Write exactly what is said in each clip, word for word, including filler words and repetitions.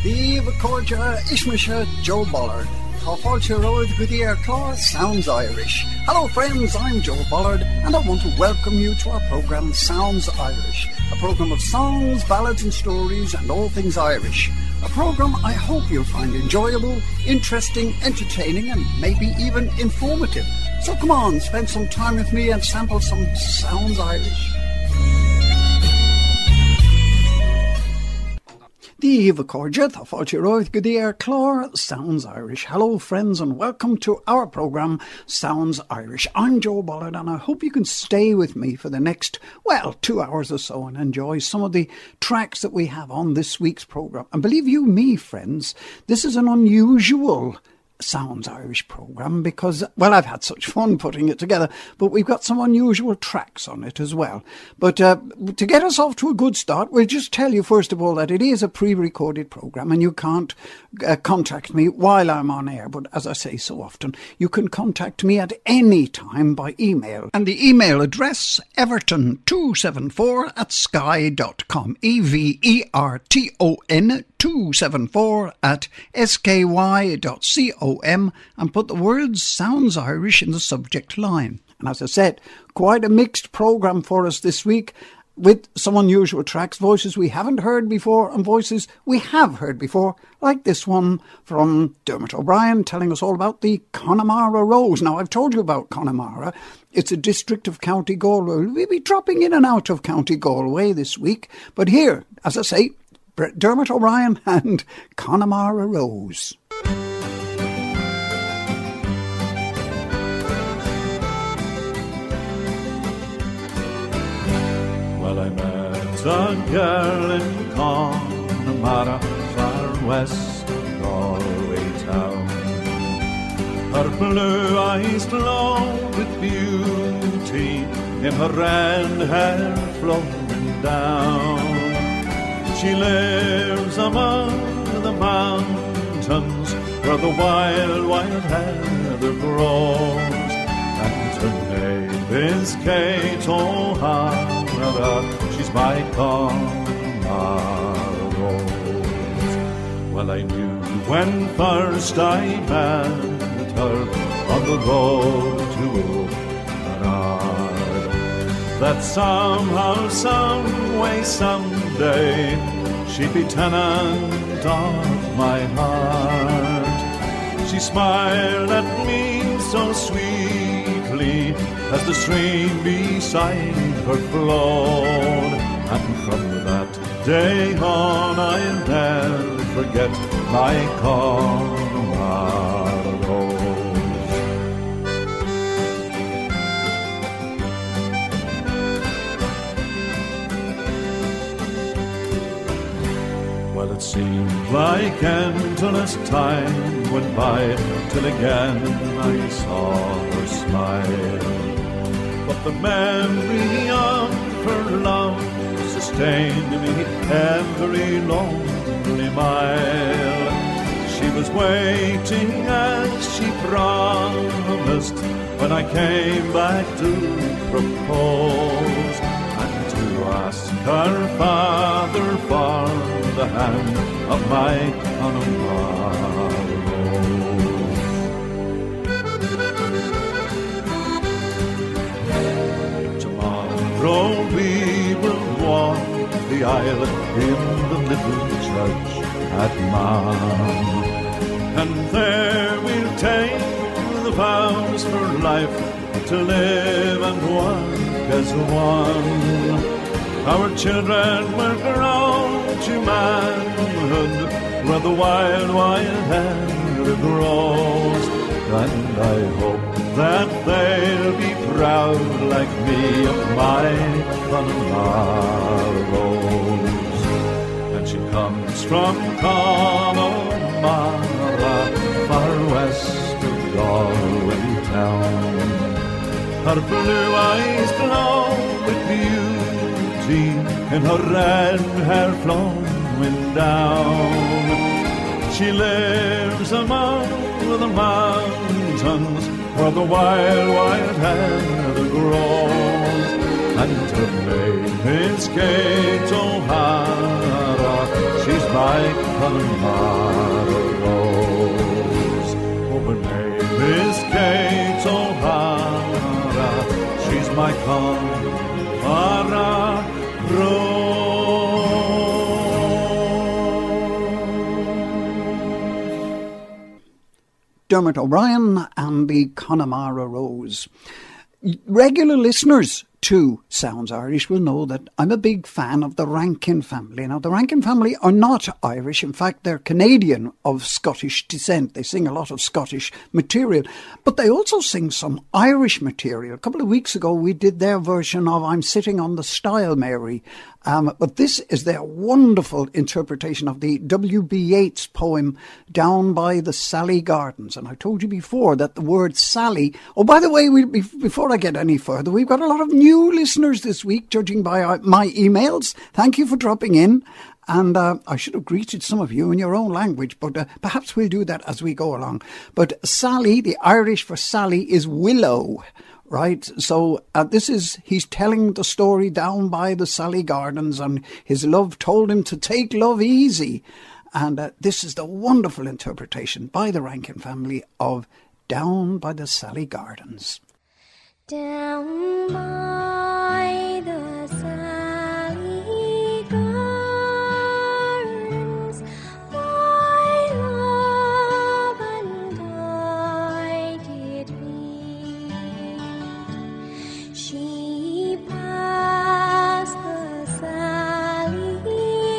Díomh Cordia Ishmisha Joe Bollard. Táfáilte roid go dtí ar clár Sounds Irish. Hello friends, I'm Joe Bollard and I want to welcome you to our programme Sounds Irish, a programme of songs, ballads and stories and all things Irish. A programme I hope you'll find enjoyable, interesting, entertaining and maybe even informative. So come on, spend some time with me and sample some Sounds Irish. Díomh Cordia, Táfáilte roid go dtí ar clár Sounds Irish. Hello friends and welcome to our programme Sounds Irish. I'm Joe Bollard and I hope you can stay with me for the next, well, two hours or so and enjoy some of the tracks that we have on this week's programme. And believe you me, friends, this is an unusual Sounds Irish programme because, well, I've had such fun putting it together, but we've got some unusual tracks on it as well. But uh, to get us off to a good start, we'll just tell you first of all that it is a pre-recorded programme and you can't uh, contact me while I'm on air, but as I say so often, you can contact me at any time by email. And the email address, everton two seven four at sky dot com, E V E R T O N two seven four at S K Y dot com, and put the words Sounds Irish in the subject line. And as I said, quite a mixed programme for us this week, with some unusual tracks, voices we haven't heard before and voices we have heard before, like this one from Dermot O'Brien telling us all about the Connemara Rose. Now, I've told you about Connemara. It's a district of County Galway. We'll be dropping in and out of County Galway this week, but here, as I say, Dermot O'Brien and Connemara Rose. Well, I met a girl in Connemara, far west of Galway town. Her blue eyes glow with beauty, in her red hair flowing down. She lives among the mountains where the wild, wild heather grows. And her name is Kate O'Hara, she's my Connemara Rose. Well, I knew when first I met her on the road to Ulster that somehow, some way, someday she'd be tenant of my heart. She smiled at me so sweetly as the stream beside her flowed. And from that day on I'll never forget my Connemara Rose. Well, it seemed like endless time went by till again I saw her smile. But the memory of her love sustained me every lonely mile. She was waiting as she promised when I came back to propose, and to ask her father for the hand of my Connemara Rose. Tomorrow we will walk the aisle in the little church at Man, and there we'll take the vows for life to live and work as one. Our children will grow to manhood where the wild, wild heather grows, and I hope that they'll be proud like me of my Connemara Rose. And she comes from Connemara, far west of Galway town. Her blue eyes glow with beauty, in her red hair flowing down. She lives among the mountains where the wild, wild heather grows, and her name is Kate O'Hara. She's my Connemara rose. Oh, her name is Kate O'Hara, she's my Connemara rose. Dermot O'Brien and the Connemara Rose. Regular listeners to Sounds Irish will know that I'm a big fan of the Rankin family. Now, the Rankin family are not Irish. In fact, they're Canadian of Scottish descent. They sing a lot of Scottish material, but they also sing some Irish material. A couple of weeks ago, we did their version of I'm Sitting on the Stile, Mary. Um, but this is their wonderful interpretation of the W B Yeats poem Down by the Sally Gardens. And I told you before that the word Sally... Oh, by the way, we, before I get any further, we've got a lot of new listeners this week, judging by my emails. Thank you for dropping in. And uh, I should have greeted some of you in your own language, but uh, perhaps we'll do that as we go along. But Sally, the Irish for Sally, is willow. Right, so uh, this is, he's telling the story down by the Sally Gardens, and his love told him to take love easy. And uh, this is the wonderful interpretation by the Rankin family of Down by the Sally Gardens. Down by the Sally Gardens, my love and I did meet. She passed the Sally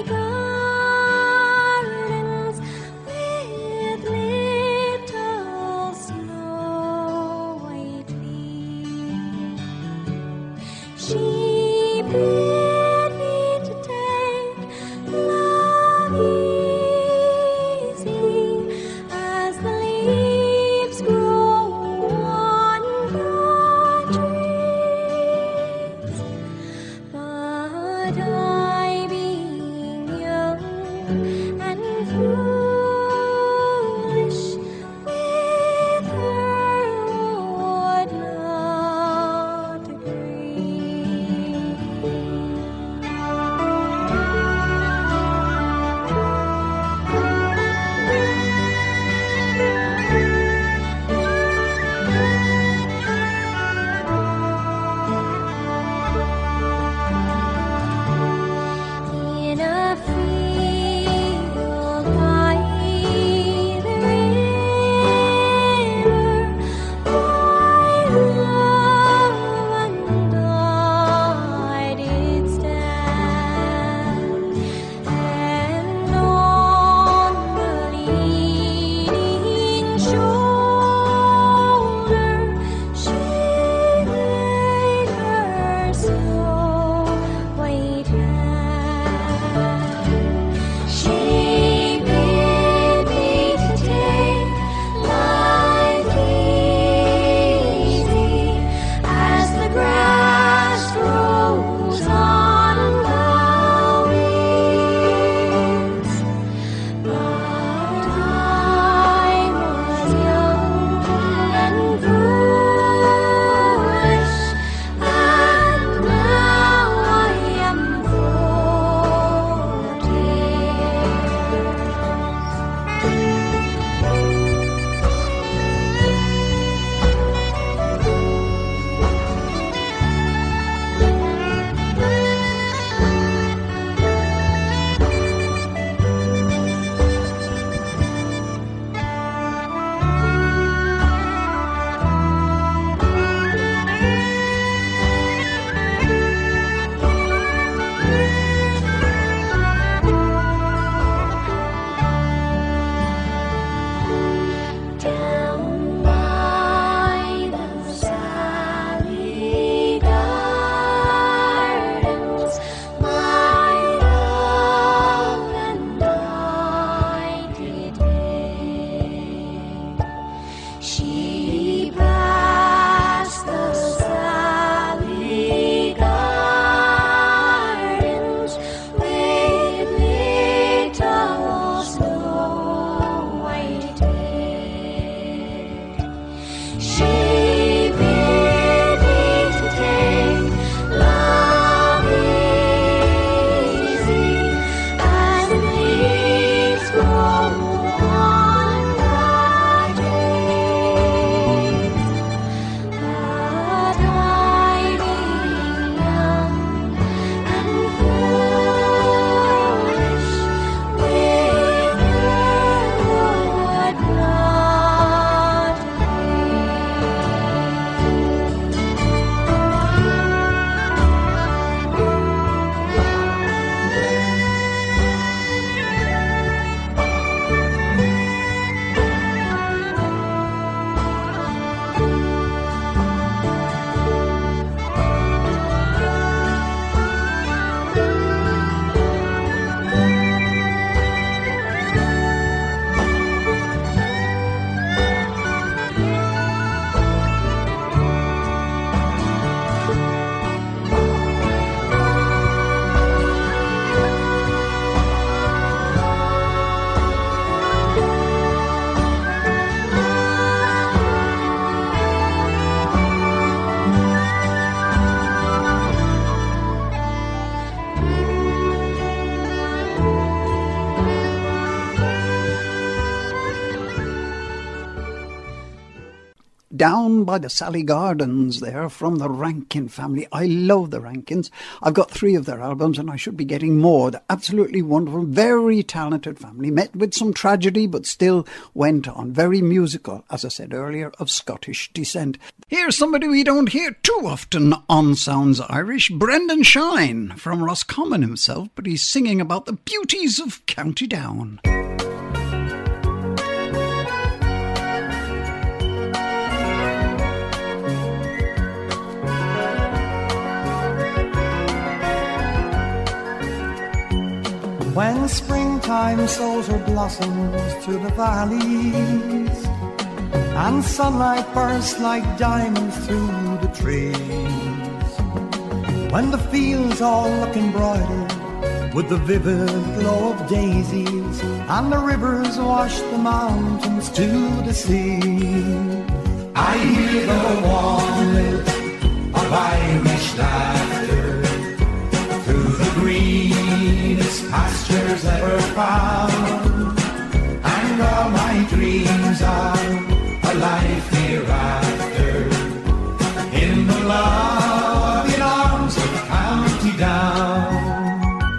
Gardens with little snow white feet. She bid me to take love easy as the leaves grow on the trees. But I, being young and foolish, with her would not agree. In a field Down by the Sally Gardens there from the Rankin family. I love the Rankins. I've got three of their albums and I should be getting more. They're absolutely wonderful, very talented family. Met with some tragedy but still went on. Very musical, as I said earlier, of Scottish descent. Here's somebody we don't hear too often on Sounds Irish, Brendan Shine from Roscommon himself, but he's singing about the beauties of County Down. When springtime sows her blossoms through the valleys, and sunlight bursts like diamonds through the trees, when the fields all look embroidered with the vivid glow of daisies, and the rivers wash the mountains to the sea, I hear the warm lilt of Irish laughter through the greenest pastures ever found, and all my dreams are a life hereafter in the loving arms of County Down.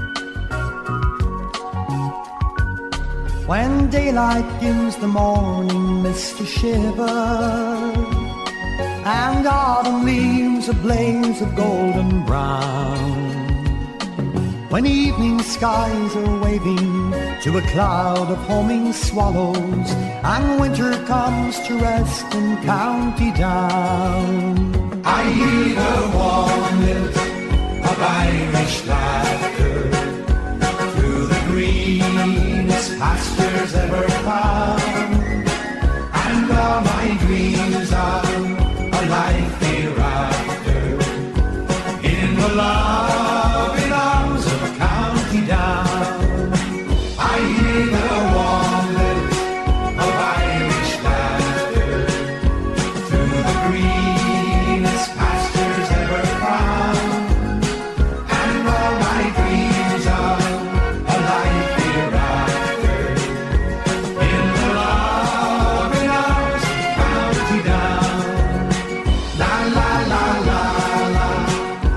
When daylight gives the morning mist a shiver, and autumn leaves a blaze of golden brown, when evening skies are waving to a cloud of homing swallows, and winter comes to rest in County Down, I hear the warm lilt of Irish laughter through the greenest pastures ever found, and all my dreams are a life hereafter in the loving arms of County Down. I hear the warm lilt of Irish laughter through the greenest pastures ever found, and all my dreams are a life hereafter in the loving arms of County Down. La la la la la.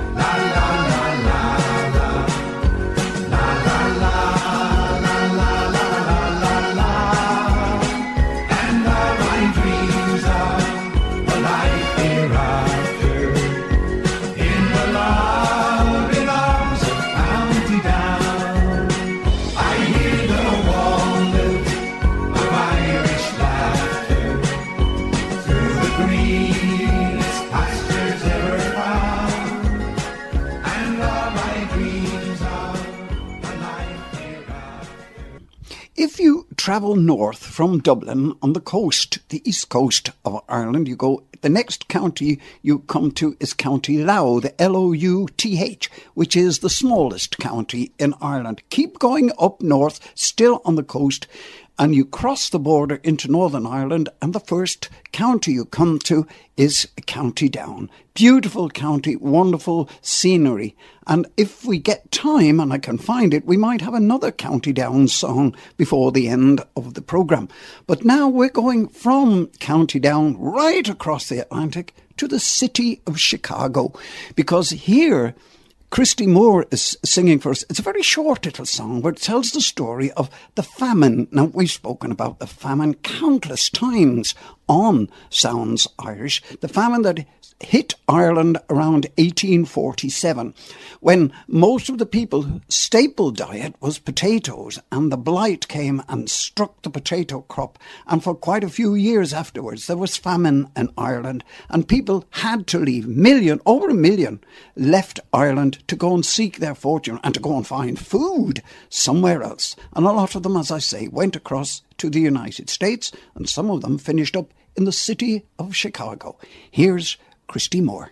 If you travel north from Dublin on the coast, the east coast of Ireland, you go, the next county you come to is County Louth, L O U T H, which is the smallest county in Ireland. Keep going up north, still on the coast, and you cross the border into Northern Ireland, and the first county you come to is County Down. Beautiful county, wonderful scenery. And if we get time, and I can find it, we might have another County Down song before the end of the programme. But now we're going from County Down right across the Atlantic to the city of Chicago, because here Christy Moore is singing for us. It's a very short little song, but it tells the story of the famine. Now, we've spoken about the famine countless times on Sounds Irish. The famine that hit Ireland around eighteen forty-seven, when most of the people's staple diet was potatoes, and the blight came and struck the potato crop, and for quite a few years afterwards there was famine in Ireland, and people had to leave. Million, over a million left Ireland to go and seek their fortune and to go and find food somewhere else, and a lot of them, as I say, went across to the United States, and some of them finished up in the city of Chicago. Here's Christy Moore.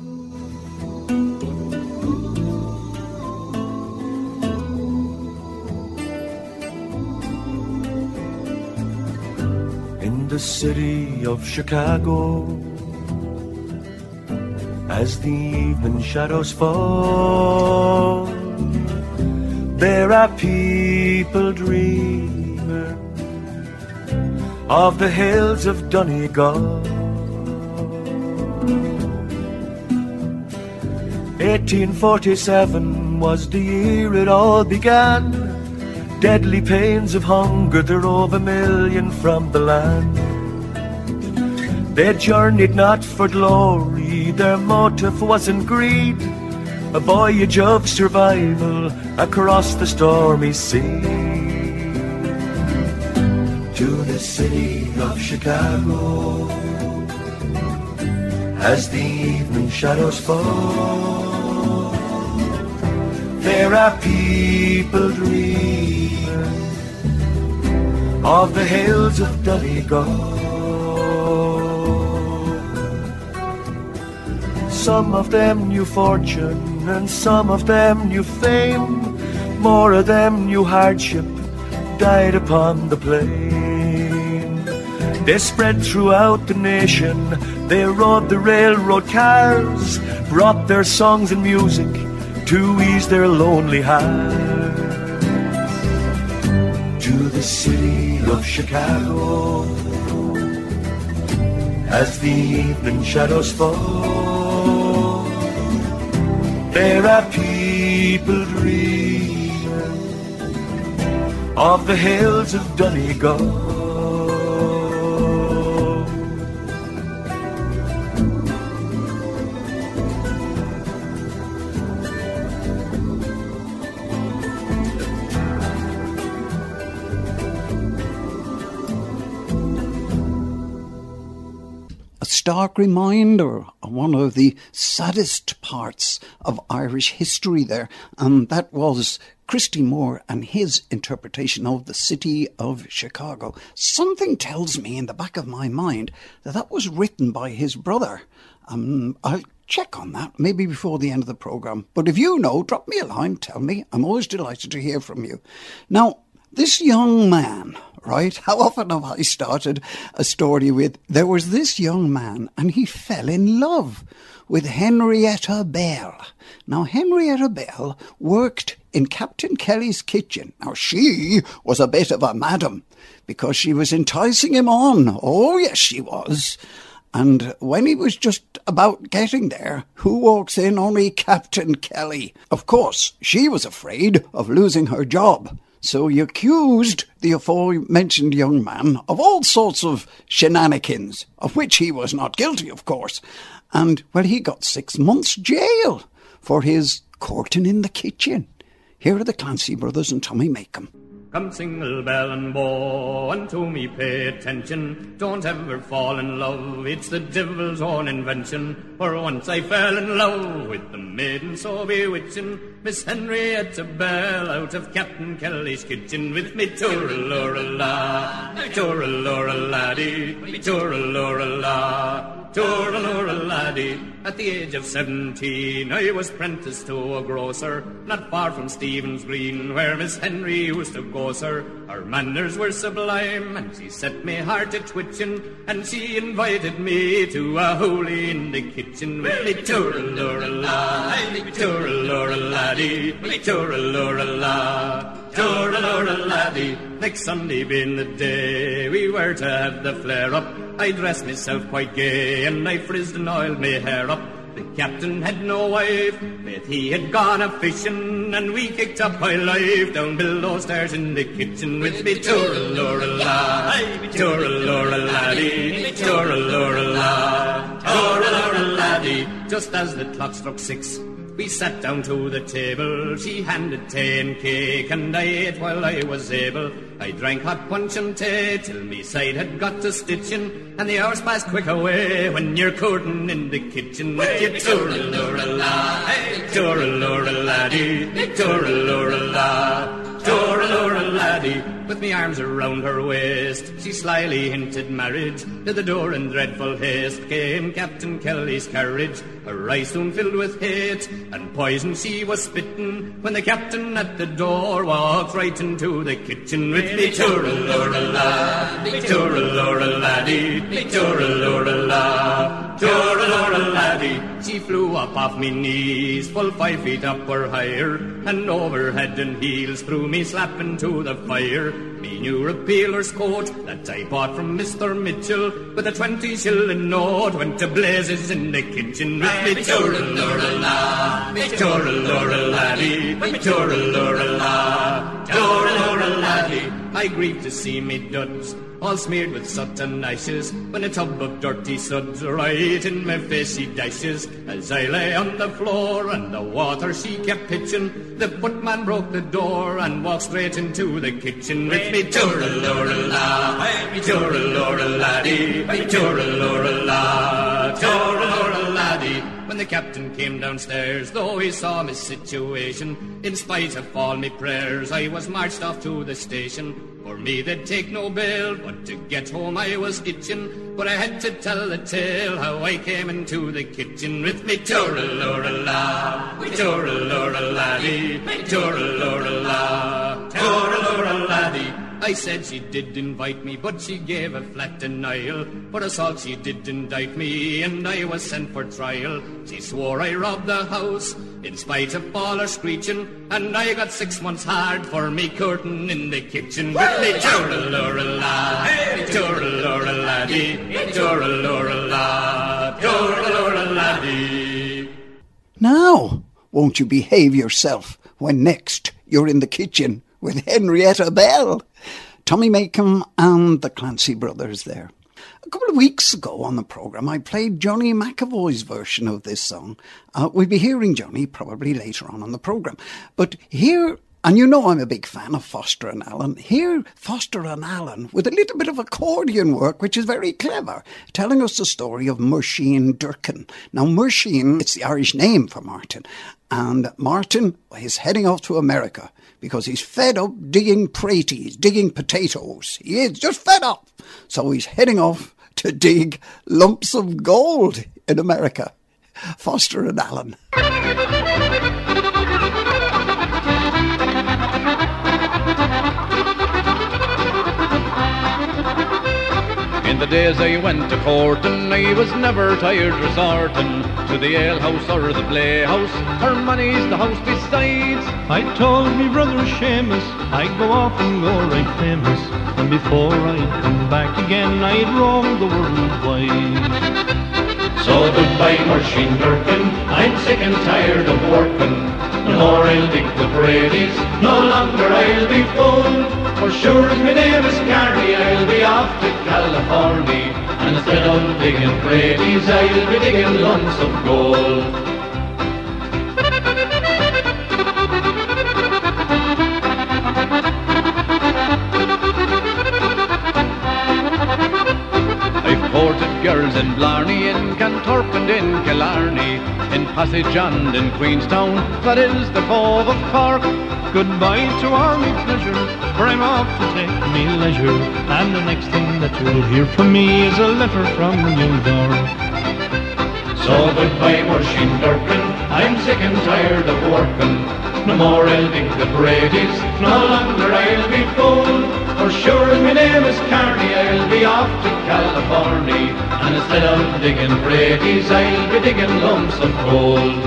In the city of Chicago, as the evening shadows fall, there are people dreaming of the hills of Donegal. eighteen forty-seven was the year it all began. Deadly pains of hunger drove a million from the land. They journeyed not for glory, their motive wasn't greed, a voyage of survival across the stormy sea. To the city of Chicago, as the evening shadows fall, there are people dreaming of the hills of Donegal. Some of them knew fortune and some of them knew fame. More of them knew hardship, died upon the plain. They spread throughout the nation, they rode the railroad cars, brought their songs and music to ease their lonely hearts. To the city of Chicago, as the evening shadows fall, there are people dreaming of the hills of Donegal. Stark reminder of one of the saddest parts of Irish history there, and that was Christy Moore and his interpretation of the city of Chicago. Something tells me in the back of my mind that that was written by his brother. Um, I'll check on that, maybe before the end of the programme. But if you know, drop me a line, tell me. I'm always delighted to hear from you. Now, this young man, right? How often have I started a story with, there was this young man and he fell in love with Henrietta Bell. Now, Henrietta Bell worked in Captain Kelly's kitchen. Now, she was a bit of a madam because she was enticing him on. Oh, yes, she was. And when he was just about getting there, who walks in? Only Captain Kelly. Of course, she was afraid of losing her job. So he accused the aforementioned young man of all sorts of shenanigans, of which he was not guilty, of course. And, well, he got six months' jail for his courting in the kitchen. Here are the Clancy brothers and Tommy Makem. Come single bell and bow, and to me pay attention. Don't ever fall in love, it's the devil's own invention. For once I fell in love with the maiden so bewitching, Miss Henrietta Bell out of Captain Kelly's kitchen. With me tooralora-la, tooralora-laddie, me tooralora-la, tooralora-laddie. At the age of seventeen I was prenticed to a grocer, not far from Stephen's Green, where Miss Henry used to go, sir. Her manners were sublime, and she set me heart a twitching, and she invited me to a holy in the kitchen. With me tooralora-la, me tooralora-laddie, me tooralora-la, tooralora-laddie. Next Sunday being the day we were to have the flare-up, I dressed myself quite gay, and I frizzed and oiled my hair up. The captain had no wife, but he had gone a-fishing, and we kicked up high life down below stairs in the kitchen. With me tooralora-la, me tooralora-laddie, me tooralora-la, tooralora-laddie. Just as the clock struck six, we sat down to the table. She handed tea and cake, and I ate while I was able. I drank hot punch and tea till me side had got to stitching, and the hours passed quick away when you're courting in the kitchen. With your tooralora-la, hey, tooralora-laddie, hey, tooralora-la, tooralora-laddie. With me arms around her waist, she slyly hinted marriage. To the door in dreadful haste came Captain Kelly's carriage. Her eyes soon filled with hate, and poison she was spitting, when the captain at the door walked right into the kitchen. With me tooralora-la, me tooralora-laddie, me tooralora-la, tooralora-laddie. she flew up off me knees, full five feet up or higher, and over head and heels threw me slapping to the fire. Me new repealer's coat that I bought from Mister Mitchell with a twenty shilling note went to blazes in the kitchen with me tooralurala, me tooraluraladdie, me tooralurala, tooraluraladdie. I grieved to see me duds all smeared with soot and ashes, when a tub of dirty suds right in my face she dashes. As I lay on the floor and the water she kept pitching, the footman broke the door and walked straight into the kitchen with me tooralurala, me tooraluraladdie, me tooralurala, tooraluraladdie. When the captain came downstairs, though he saw my situation, in spite of all my prayers, I was marched off to the station. For me they'd take no bail, but to get home I was itching. But I had to tell the tale how I came into the kitchen with me tooralurala, me tooraluraladdie, me tooralurala, tooraluraladdie. I said she did invite me, but she gave a flat denial. For assault she did indict me, and I was sent for trial. She swore I robbed the house, in spite of all her screeching, and I got six months hard for me curtain in the kitchen with me tooralurala, me tooraluraladdie, me tooralurala, tooraluraladdie. Now, won't you behave yourself when next you're in the kitchen with Henrietta Bell? Tommy Makem and the Clancy Brothers there. A couple of weeks ago on the programme, I played Johnny McAvoy's version of this song. Uh, we'll be hearing Johnny probably later on in the programme. But here, and you know I'm a big fan of Foster and Allen, here Foster and Allen with a little bit of accordion work, which is very clever, telling us the story of Muirsheen Durkin. Now, Muirsheen, it's the Irish name for Martin, and Martin is heading off to America because he's fed up digging praties, digging potatoes. He is just fed up. So he's heading off to dig lumps of gold in America. Foster and Allen. In the days I went to courtin', I was never tired resortin' to the alehouse or the playhouse, or money's the house besides. I told me brother Seamus I'd go off and go right famous, and before I'd come back again I'd roam the world wide. So goodbye Muirsheen Durkin, I'm sick and tired of working. No more I'll dig the Brady's, no longer I'll be full. For sure as my name is Carney, I'll be off to California, and instead of digging Brady's, I'll be digging lumps of gold. I've courted girls in Blarney, in Cantorp and in Killarney, in Passage and in Queenstown, that is the Cove of Cork. Goodbye to all me pleasure, for I'm off to take me leisure, and the next thing that you'll hear from me is a letter from New York. So goodbye Muirsheen Durkin, I'm sick and tired of working. No more I'll dig the Brady's, no longer I'll be full. For sure as my name is Carney, I'll be off to California, and instead of digging Brady's, I'll be digging lumps of gold.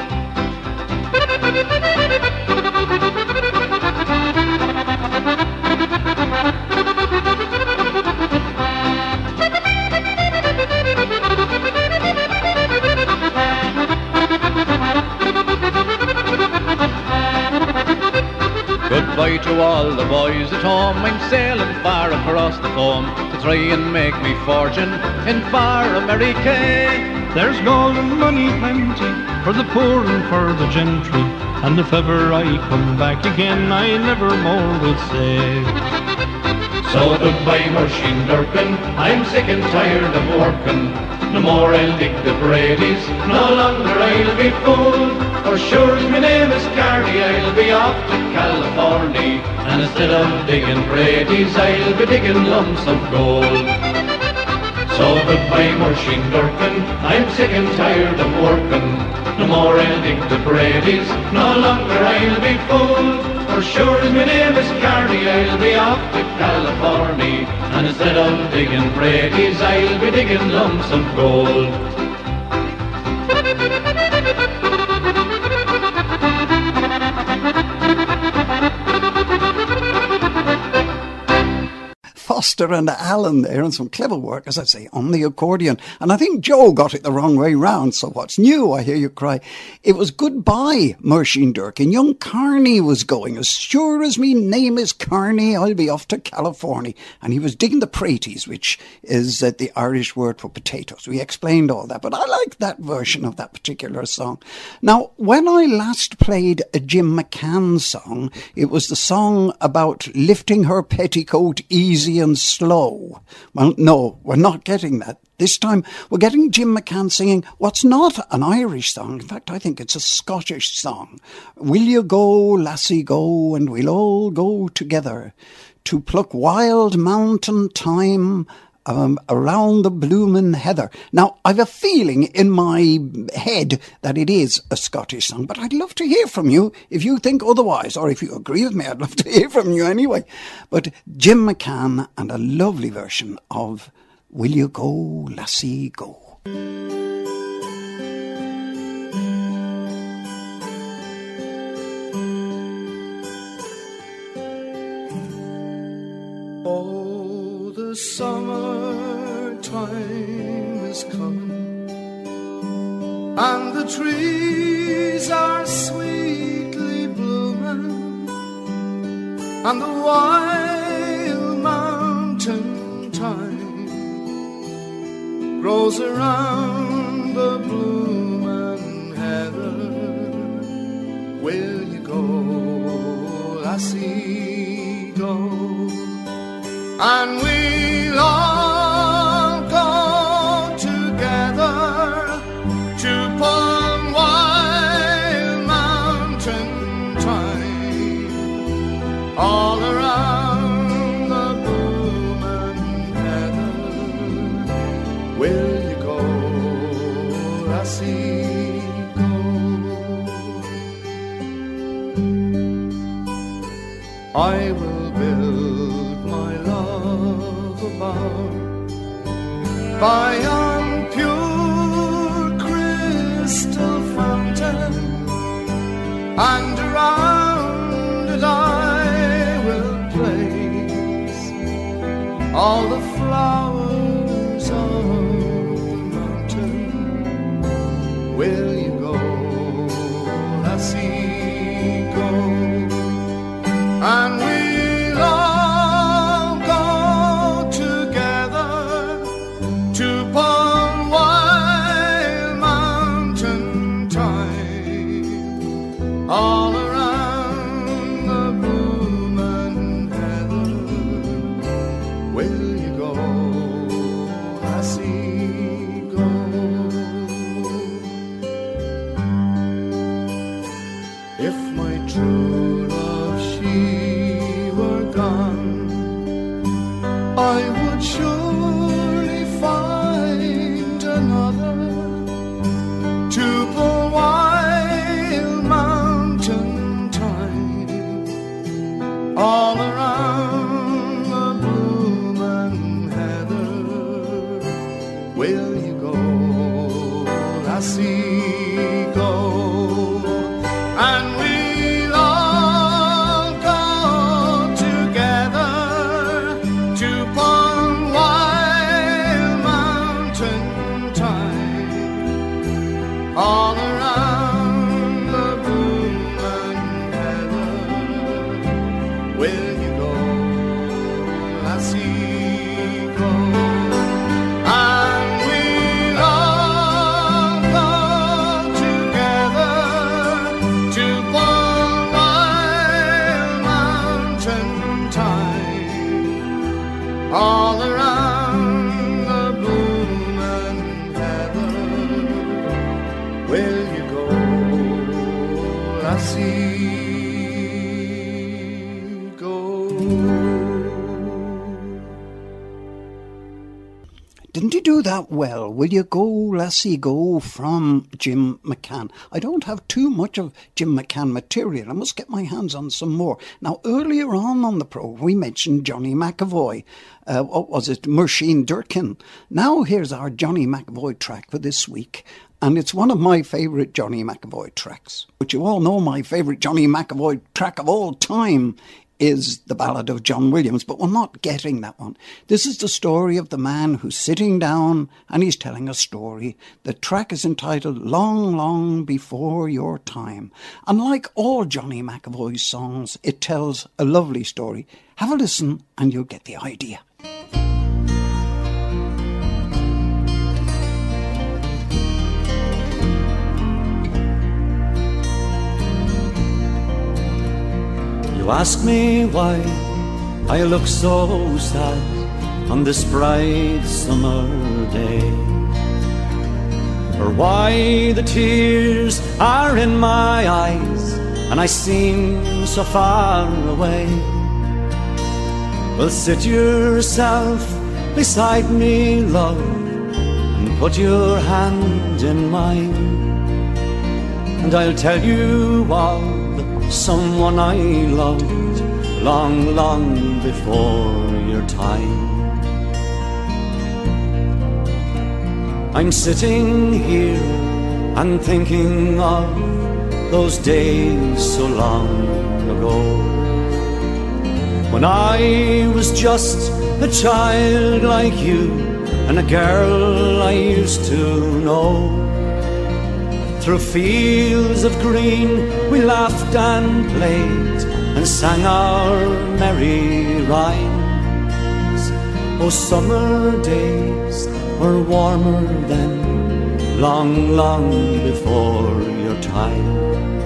Goodbye to all the boys at home, I'm sailing far across the foam to try and make me fortune in far America. There's gold and money plenty for the poor and for the gentry, and if ever I come back again I never more will say. So goodbye Muirsheen Durkin, I'm sick and tired of working. No more I'll dig the Brady's, no longer I'll be full. For sure as my name is Carney, I'll be off to California, and instead of digging Brady's, I'll be digging lumps of gold. So goodbye Muirsheen Durkin, I'm sick and tired of working. No more I'll dig the Brady's, no longer I'll be full. For sure as my name is Carney, I'll be off to California, and instead of digging Brady's, I'll be digging lumps of gold. Foster and Alan there, and some clever work, as I say, on the accordion. And I think Joe got it the wrong way round, so what's new, I hear you cry. It was Goodbye, Moirsin Durkin. Young Carney was going. As sure as me name is Carney, I'll be off to California. And he was digging the praties, which is uh, the Irish word for potatoes. We explained all that, but I like that version of that particular song. Now, when I last played a Jim McCann song, it was the song about lifting her petticoat easy and slow. Well, no, we're not getting that. This time we're getting Jim McCann singing what's not an Irish song. In fact, I think it's a Scottish song. Will you go, lassie, go, and we'll all go together to pluck wild mountain thyme Um, around the bloomin' heather. Now, I've a feeling in my head that it is a Scottish song, but I'd love to hear from you if you think otherwise, or if you agree with me, I'd love to hear from you anyway. But Jim McCann and a lovely version of Will You Go, Lassie, Go. Oh, the summer time is coming, and the trees are sweetly blooming, and the wild mountain thyme grows around the bloomin' heather. Will you go, lassie, go? And we'll all go together to Palm Wild Mountain thyme, all around the bloomin' heather. Will you go, lassie, go? I will build my love a bower by yon pure crystal fountain, and around it I will place all the flowers of the mountain. Will you go, lassie, go? And we'll all go together to Palm Wild Mountain thyme, all around the bloomin' heather. Will you go, lassie, go? If my true love she were gone, I would surely find another to Palm Wild Mountain thyme, all around the bloomin' heather. Will you go, lassie, go? And we'll all go together to Palm Wild Mountain thyme, all around the bloomin' heather. Will you go, lassie, go? And we'll all go together to Palm Wild Mountain thyme, all around the bloomin' heather. Will you go, lassie, go? Didn't he do that well? Will you go, lassie, go, from Jim McCann? I don't have too much of Jim McCann material. I must get my hands on some more. Now, earlier on on the programme, we mentioned Johnny McAvoy. Uh, what was it? Moirsin Durkin. Now, here's our Johnny McAvoy track for this week. And it's one of my favourite Johnny McAvoy tracks. But you all know my favourite Johnny McAvoy track of all time is the ballad of John Williams, but we're not getting that one. This is the story of the man who's sitting down and he's telling a story. The track is entitled Long, Long Before Your Time. And like all Johnny McEvoy's songs, it tells a lovely story. Have a listen and you'll get the idea. You ask me why I look so sad on this bright summer day, or why the tears are in my eyes and I seem so far away. Well, sit yourself beside me, love, and put your hand in mine, and I'll tell you all someone I loved long, long before your time. I'm sitting here and thinking of those days so long ago, when I was just a child like you and a girl I used to know. Through fields of green we laughed and played and sang our merry rhymes. Oh, summer days were warmer then, long, long before your time.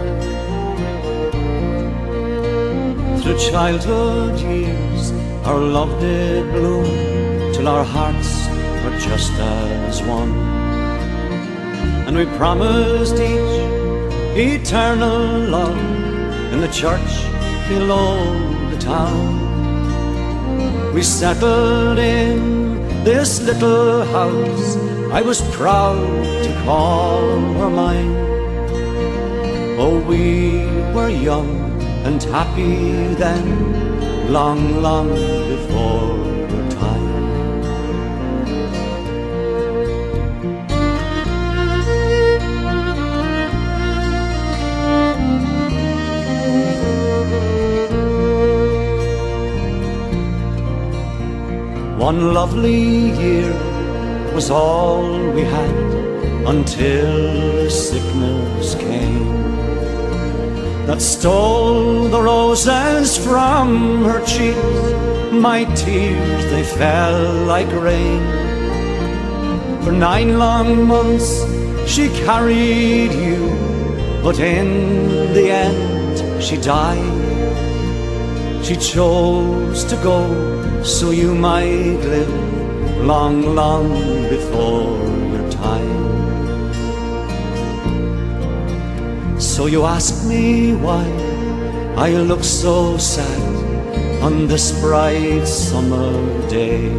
Through childhood years our love did bloom, till our hearts were just as one. And we promised each eternal love in the church below the town. We settled in this little house I was proud to call her mine. Oh, we were young and happy then, long, long before your time. One lovely year was all we had until sickness came, that stole the roses from her cheeks. My tears, they fell like rain. For nine long months she carried you, but in the end she died. She chose to go so you might live long, long before your time. So you ask me why I look so sad on this bright summer day,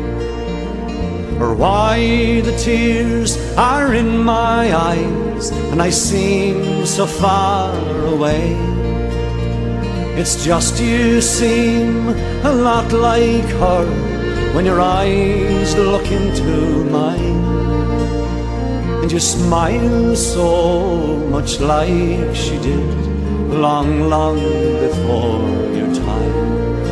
or why the tears are in my eyes and I seem so far away. It's just you seem a lot like her when your eyes look into mine, and you smile so much like she did long, long before your time.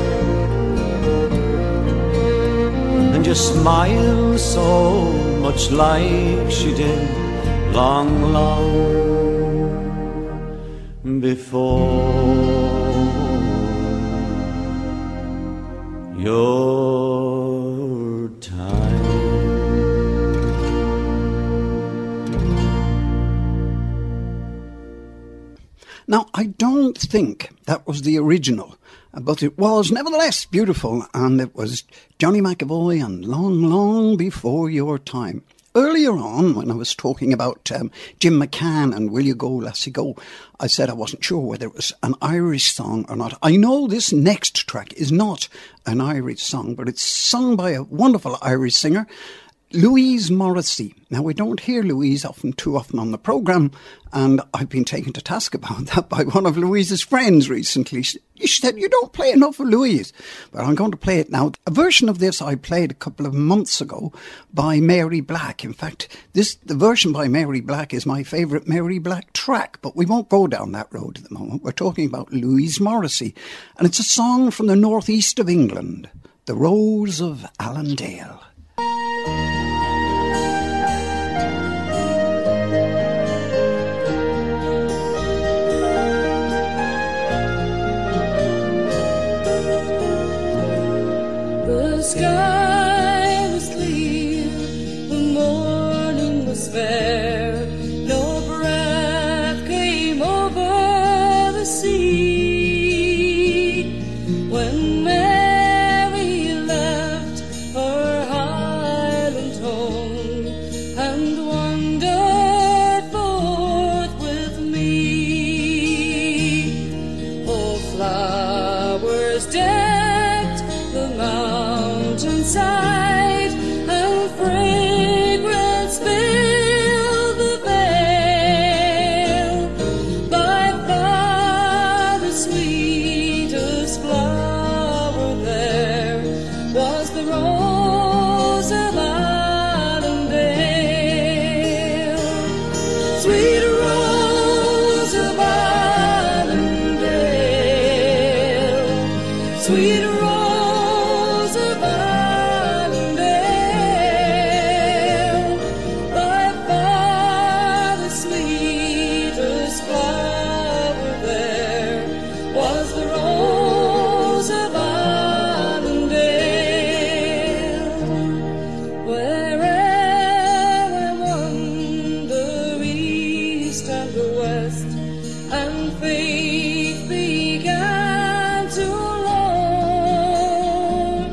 And you smile so much like she did long, long before your time. Now, I don't think that was the original, but it was nevertheless beautiful, and it was Johnny McEvoy and Long, Long Before Your Time. Earlier on, when I was talking about um, Jim McCann and Will You Go, Lassie Go, I said I wasn't sure whether it was an Irish song or not. I know this next track is not an Irish song, but it's sung by a wonderful Irish singer. Louise Morrissey. Now, we don't hear Louise often too often on the programme, and I've been taken to task about that by one of Louise's friends recently. She, she said, you don't play enough of Louise. But I'm going to play it now. A version of this I played a couple of months ago by Mary Black. In fact, this the version by Mary Black is my favourite Mary Black track, but we won't go down that road at the moment. We're talking about Louise Morrissey, and it's a song from the northeast of England, The Rose of Allendale. The sky was clear, the morning was fair, no breath came over the sea. When Mary left her highland home and wandered forth with me, oh, flowers decked the mountainside and fragrance filled the vale. By far the sweetest flower there was the rose of Allendale. Sweet rose of Allendale, sweet rose of Allendale, by far the sweetest flower there was the rose of Allendale. Where'er I wander, east and west, and faith began to lure,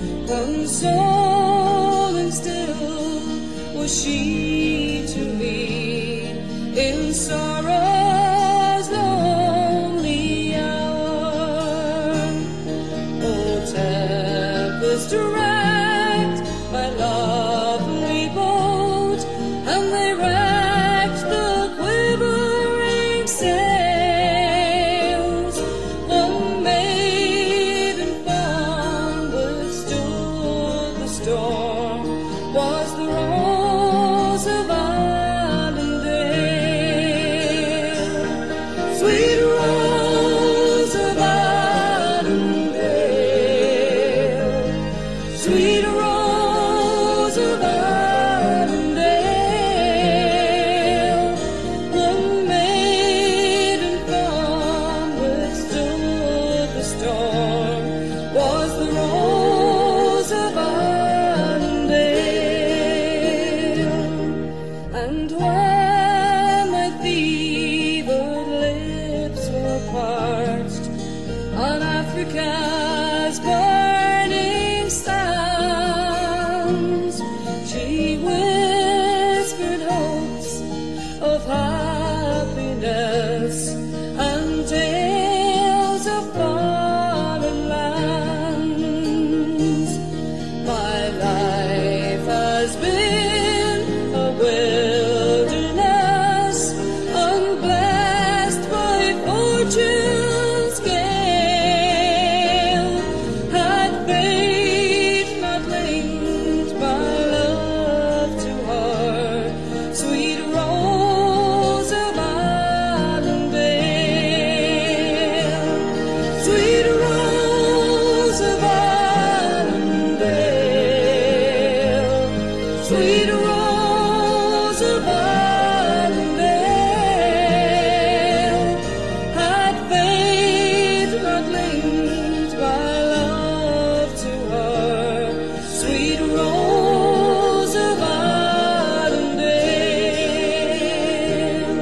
consoling still was she to me in sorrow's lonely hour. Oh, tempest wrecked my lovely boat, and they wrecked the quivering sails. One maiden fond withstood the storm was the rose of Allendale. Sweet rose of Allendale, sweet rose of Allendale, one maiden fond withstood the storm was the rose of Allendale. And when my fevered lips were parched on Africa's burning sands, she whispered hopes of happiness and tales of foreign lands. My life has been a wilderness, unblessed by fortune's gale. Had fate not linked my love to her, sweet rose of Allendale, sweet rose of Allendale, sweet rose of Allendale, had fate not linked my love to her, sweet rose of Allendale.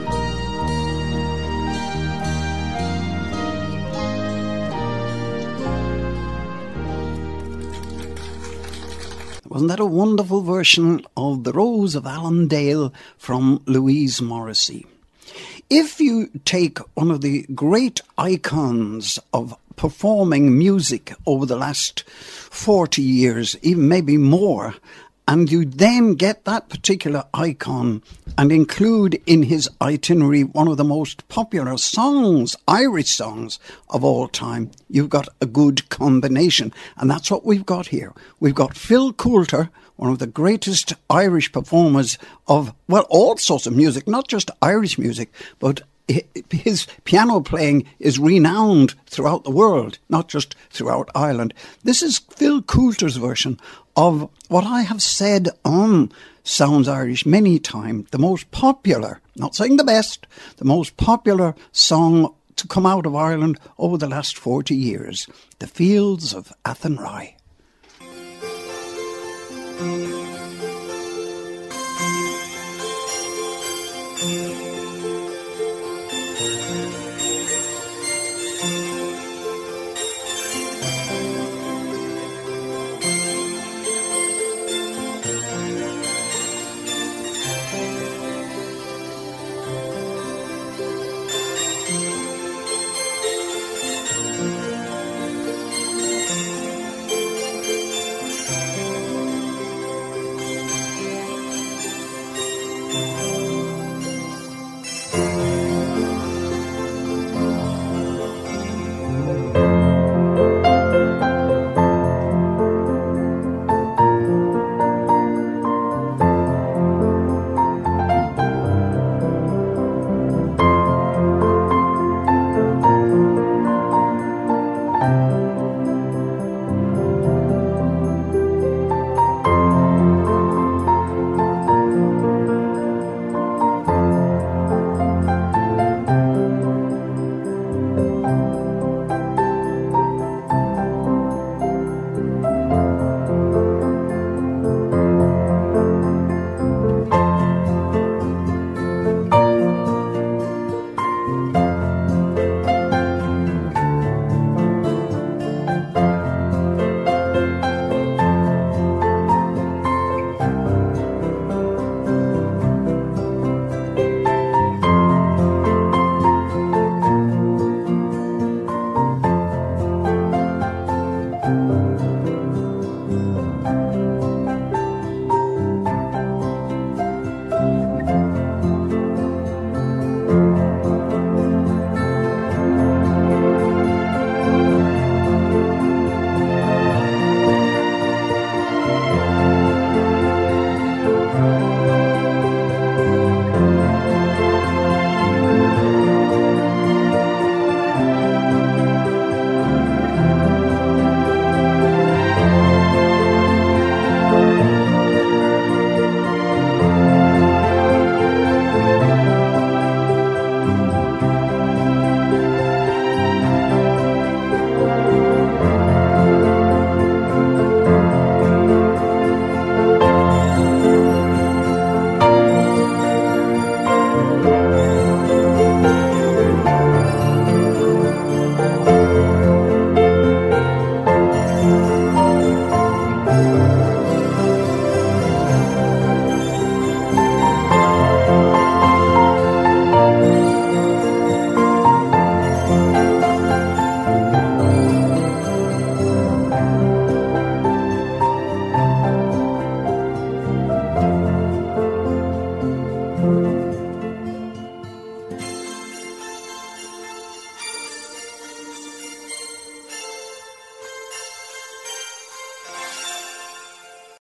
Wasn't that a wonderful version of The Rose of Allendale from Louise Morrissey? If you take one of the great icons of performing music over the last forty years, even maybe more, and you then get that particular icon and include in his itinerary one of the most popular songs, Irish songs of all time, you've got a good combination. And that's what we've got here. We've got Phil Coulter, one of the greatest Irish performers of, well, all sorts of music, not just Irish music, but his piano playing is renowned throughout the world, not just throughout Ireland. This is Phil Coulter's version of what I have said on Sounds Irish many times, the most popular, not saying the best, the most popular song to come out of Ireland over the last forty years, The Fields of Athenry.